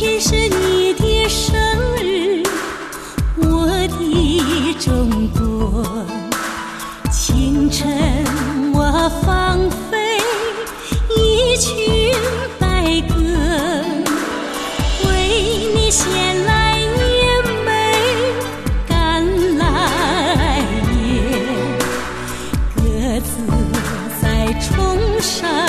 天是你的生日，我的中国。清晨我放飞一群白鸽，为你衔来年美甘来叶，鸽子在冲上